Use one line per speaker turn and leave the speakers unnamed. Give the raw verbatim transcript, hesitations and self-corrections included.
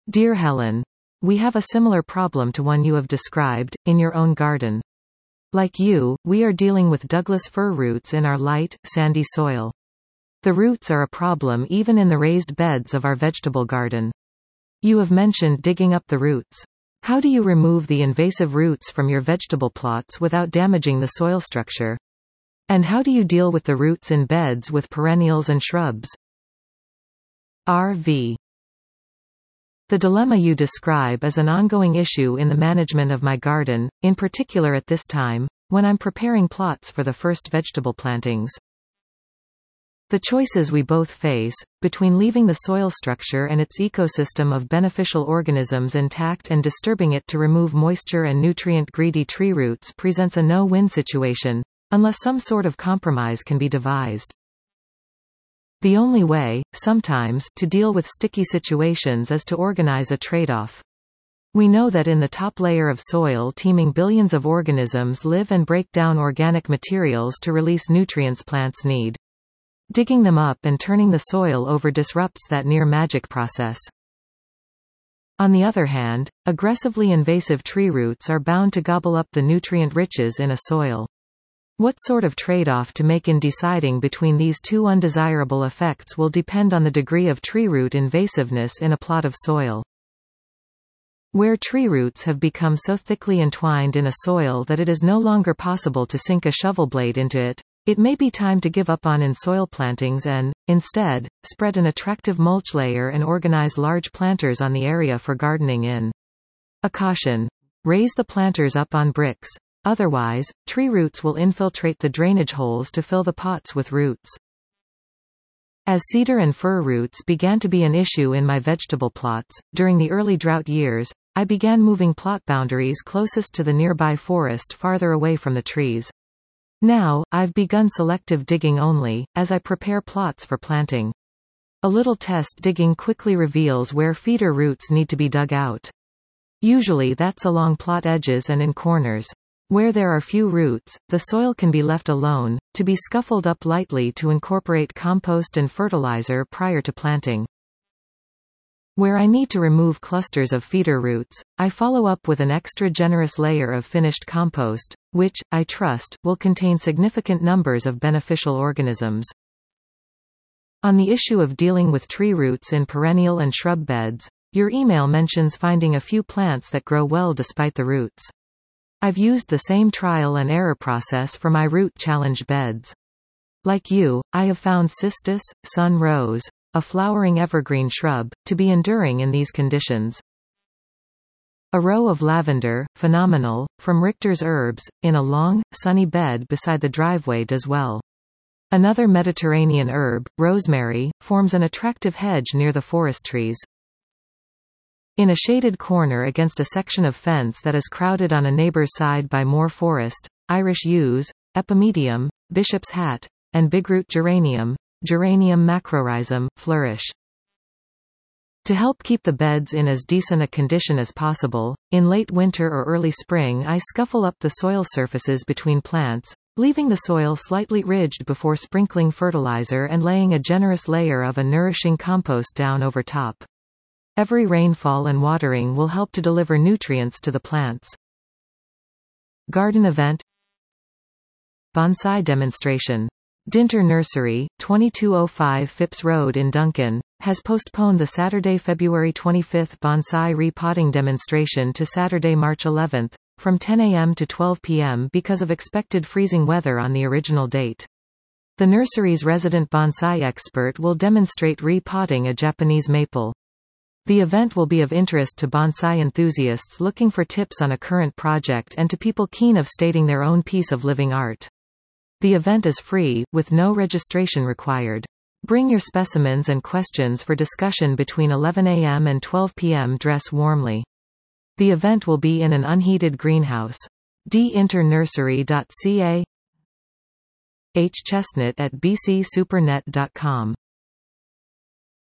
Dear Helen, we have a similar problem to one you have described, in your own garden. Like you, we are dealing with Douglas fir roots in our light, sandy soil. The roots are a problem even in the raised beds of our vegetable garden. You have mentioned digging up the roots. How do you remove the invasive roots from your vegetable plots without damaging the soil structure? And how do you deal with the roots in beds with perennials and shrubs? R V The dilemma you describe is an ongoing issue in the management of my garden, in particular at this time, when I'm preparing plots for the first vegetable plantings. The choices we both face, between leaving the soil structure and its ecosystem of beneficial organisms intact and disturbing it to remove moisture and nutrient-greedy tree roots, presents a no-win situation, unless some sort of compromise can be devised. The only way, sometimes, to deal with sticky situations is to organize a trade-off. We know that in the top layer of soil teeming billions of organisms live and break down organic materials to release nutrients plants need. Digging them up and turning the soil over disrupts that near-magic process. On the other hand, aggressively invasive tree roots are bound to gobble up the nutrient riches in a soil. What sort of trade-off to make in deciding between these two undesirable effects will depend on the degree of tree root invasiveness in a plot of soil. Where tree roots have become so thickly entwined in a soil that it is no longer possible to sink a shovel blade into it, it may be time to give up on in-soil plantings and, instead, spread an attractive mulch layer and organize large planters on the area for gardening in. A caution: raise the planters up on bricks. Otherwise, tree roots will infiltrate the drainage holes to fill the pots with roots. As cedar and fir roots began to be an issue in my vegetable plots, during the early drought years, I began moving plot boundaries closest to the nearby forest farther away from the trees. Now, I've begun selective digging only, as I prepare plots for planting. A little test digging quickly reveals where feeder roots need to be dug out. Usually that's along plot edges and in corners. Where there are few roots, the soil can be left alone, to be scuffled up lightly to incorporate compost and fertilizer prior to planting. Where I need to remove clusters of feeder roots, I follow up with an extra generous layer of finished compost, which, I trust, will contain significant numbers of beneficial organisms. On the issue of dealing with tree roots in perennial and shrub beds, your email mentions finding a few plants that grow well despite the roots. I've used the same trial and error process for my root challenge beds. Like you, I have found cistus, sun rose, a flowering evergreen shrub, to be enduring in these conditions. A row of lavender, phenomenal, from Richter's Herbs, in a long, sunny bed beside the driveway does well. Another Mediterranean herb, rosemary, forms an attractive hedge near the forest trees. In a shaded corner against a section of fence that is crowded on a neighbor's side by more forest, Irish yews, epimedium, bishop's hat, and bigroot geranium, Geranium macrorhizum, flourish. To help keep the beds in as decent a condition as possible, in late winter or early spring I scuffle up the soil surfaces between plants, leaving the soil slightly ridged before sprinkling fertilizer and laying a generous layer of a nourishing compost down over top. Every rainfall and watering will help to deliver nutrients to the plants. Garden event. Bonsai demonstration. Dinter Nursery, twenty-two oh five Phipps Road in Duncan, has postponed the Saturday, February twenty-fifth bonsai repotting demonstration to Saturday, March eleventh, from ten a m to twelve p m because of expected freezing weather on the original date. The nursery's resident bonsai expert will demonstrate repotting a Japanese maple. The event will be of interest to bonsai enthusiasts looking for tips on a current project and to people keen of stating their own piece of living art. The event is free, with no registration required. Bring your specimens and questions for discussion between eleven a m and twelve p m Dress warmly. The event will be in an unheated greenhouse. d inter nursery dot c a H Chestnut at b c supernet dot com